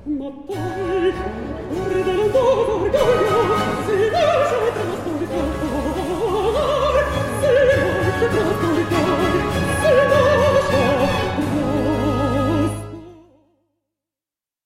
Ma poi, fuori dall'antoso orgoglio, si lascia trasportare, si lascia trasportare.